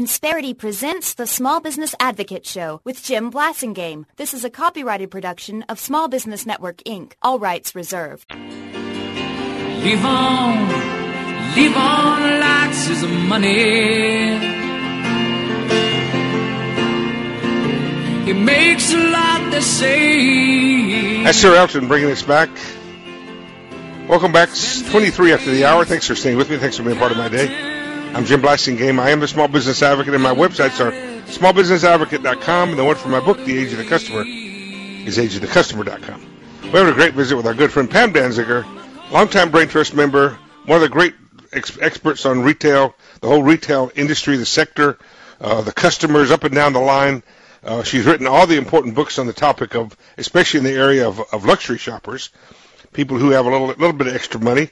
Insperity presents the Small Business Advocate Show with Jim Blasingame. This is a copyrighted production of Small Business Network, Inc. All rights reserved. Live on lots of money. It makes a lot to say. That's Sir Elton bringing us back. Welcome back. 23 after the hour. Thanks for staying with me. Thanks for being part of my day. I'm Jim Blasingame. I am the Small Business Advocate, and my websites are smallbusinessadvocate.com, and the one for my book, The Age of the Customer, is ageofthecustomer.com. We had a great visit with our good friend Pam Danziger, longtime Brain Trust member, one of the great experts on retail, the whole retail industry, the sector, the customers up and down the line. She's written all the important books on the topic of, especially in the area of luxury shoppers, people who have a little bit of extra money.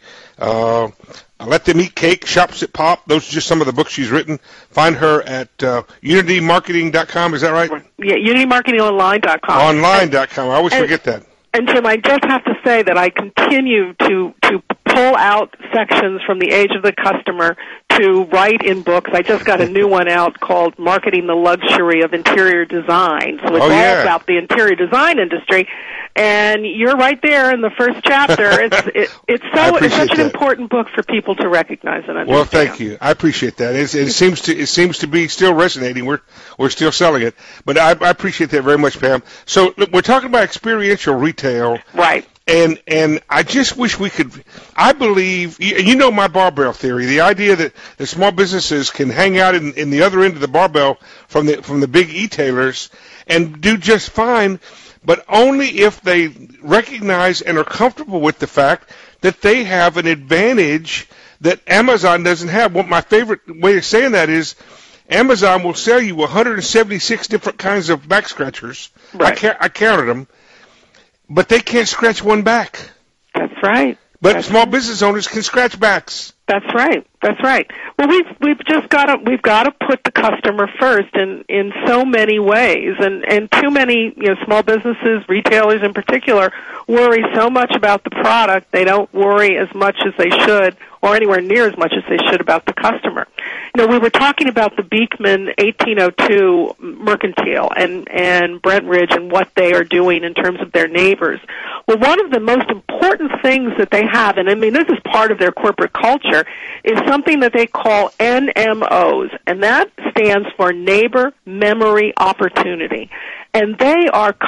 Let Them Eat Cake, Shops at Pop. Those are just some of the books she's written. Find her at unitymarketing.com. Is that right? Yeah, unitymarketingonline.com. Online.com. I always forget that. And Jim, I just have to say that I continue to pull out sections from The Age of the Customer to write in books. I just got a new one out called Marketing the Luxury of Interior Design. So it's all about the interior design industry. And you're right there in the first chapter. It's such an important book for people to recognize and understand. Well, thank you. I appreciate that. It seems to be still resonating. We're still selling it, but I appreciate that very much, Pam. So look, we're talking about experiential retail, right? And I just wish we could. I believe you know my barbell theory. The idea that the small businesses can hang out in the other end of the barbell from the big e-tailers and do just fine. But only if they recognize and are comfortable with the fact that they have an advantage that Amazon doesn't have. Well, my favorite way of saying that is Amazon will sell you 176 different kinds of back scratchers. Right. I counted them, but they can't scratch one back. That's right. But small business owners can scratch backs. That's right. That's right. Well, we've got to put the customer first in so many ways, and too many small businesses, retailers in particular, worry so much about the product they don't worry as much as they should, or anywhere near as much as they should about the customer. We were talking about the Beekman 1802 Mercantile and Brent Ridge and what they are doing in terms of their neighbors. Well, one of the most important things that they have, and I mean this is part of their corporate culture, is something that they call NMOs, and that stands for Neighbor Memory Opportunity. And they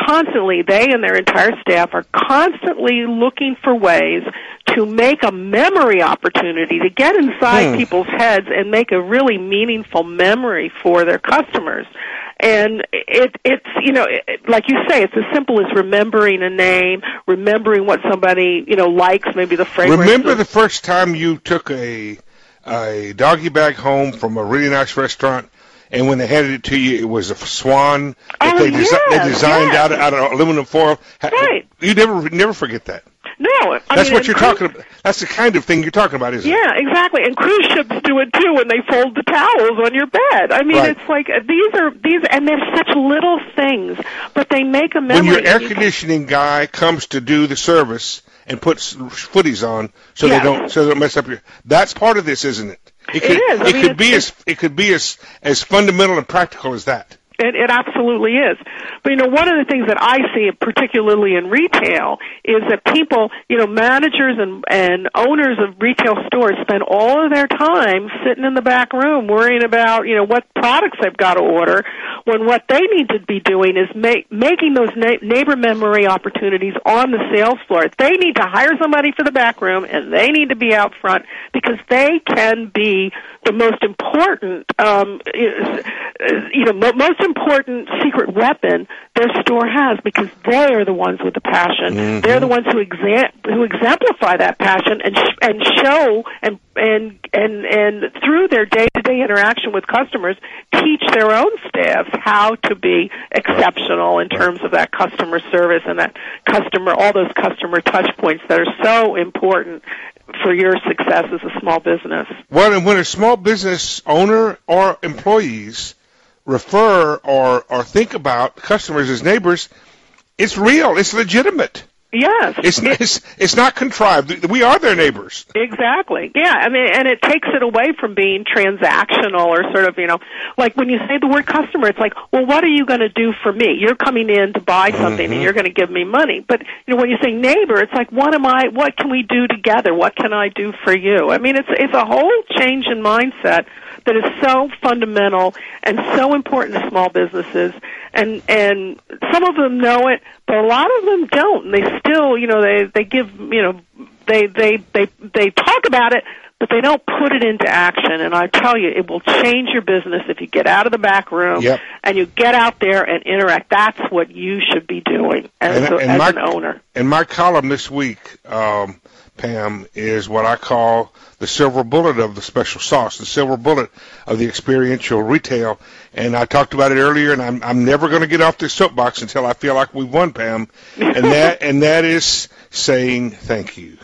and their entire staff are constantly looking for ways to make a memory opportunity, to get inside people's heads and make a really meaningful memory for their customers. And it's like you say, it's as simple as remembering a name, remembering what somebody, likes, maybe the fragrance. Remember the first time you took a doggy bag home from a really nice restaurant, and when they handed it to you, it was a swan that they designed out of aluminum foil. Right. You never forget that. No, that's what you're talking about. That's the kind of thing you're talking about, isn't it? Yeah, exactly. And cruise ships do it too when they fold the towels on your bed. I mean, It's like these, and they're such little things, but they make a memory. When your air conditioning guy comes to do the service and puts footies on so they don't mess up your. That's part of this, isn't it? It could be as fundamental and practical as that. It absolutely is. But, one of the things that I see, particularly in retail, is that people, managers and owners of retail stores spend all of their time sitting in the back room worrying about, what products they've got to order, when what they need to be doing is making those neighbor memory opportunities on the sales floor. They need to hire somebody for the back room, and they need to be out front, because they can be the most important, most important secret weapon their store has, because they are the ones with the passion. Mm-hmm. They're the ones who exemplify that passion and show and through their day-to-day interaction with customers, teach their own staffs how to be exceptional in terms of that customer service and all those customer touch points that are so important for your success as a small business. Well, and when a small business owner or employees refer or think about customers as neighbors, it's real, it's legitimate. Yes. It's not contrived. We are their neighbors. Exactly. Yeah, I mean, and it takes it away from being transactional or sort of, like when you say the word customer, it's like, well, what are you going to do for me? You're coming in to buy something and you're going to give me money. But, when you say neighbor, it's like, what can we do together? What can I do for you? I mean, it's a whole change in mindset that is so fundamental and so important to small businesses, and some of them know it, but a lot of them don't. And they still, they give, they talk about it, but they don't put it into action. And I tell you, it will change your business if you get out of the back room and you get out there and interact. That's what you should be doing as an owner. And my column this week, Pam, is what I call the silver bullet of the special sauce, the silver bullet of the experiential retail. And I talked about it earlier, and I'm never going to get off this soapbox until I feel like we've won, Pam. And that is saying thank you.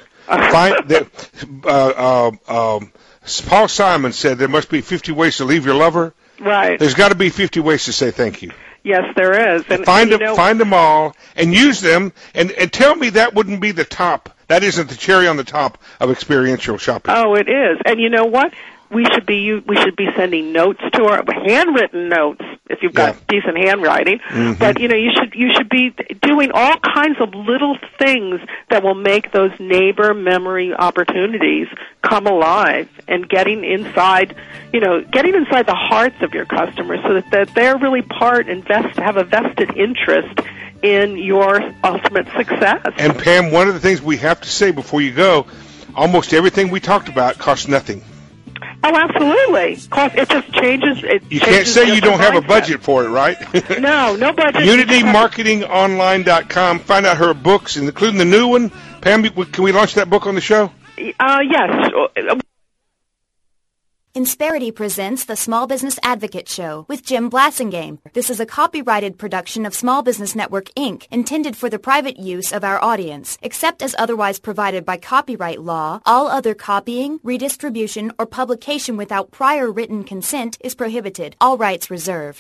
Paul Simon said there must be 50 ways to leave your lover. Right. There's got to be 50 ways to say thank you. Yes, there is. And find them all and use them, and tell me that wouldn't be the top. That isn't the cherry on the top of experiential shopping. Oh, it is. And you know what? We should be sending notes to our handwritten notes if you've got decent handwriting. Mm-hmm. But you should be doing all kinds of little things that will make those neighbor memory opportunities come alive, and getting inside the hearts of your customers so that they're really have a vested interest in your ultimate success. And Pam, one of the things we have to say before you go, almost everything we talked about costs nothing. Oh, absolutely. It just changes. You can't say you don't have a budget for it, right? No budget. UnityMarketingonline.com. Find out her books, including the new one. Pam, can we launch that book on the show? Yes. Insperity presents the Small Business Advocate Show with Jim Blasingame. This is a copyrighted production of Small Business Network, Inc., intended for the private use of our audience. Except as otherwise provided by copyright law, all other copying, redistribution, or publication without prior written consent is prohibited. All rights reserved.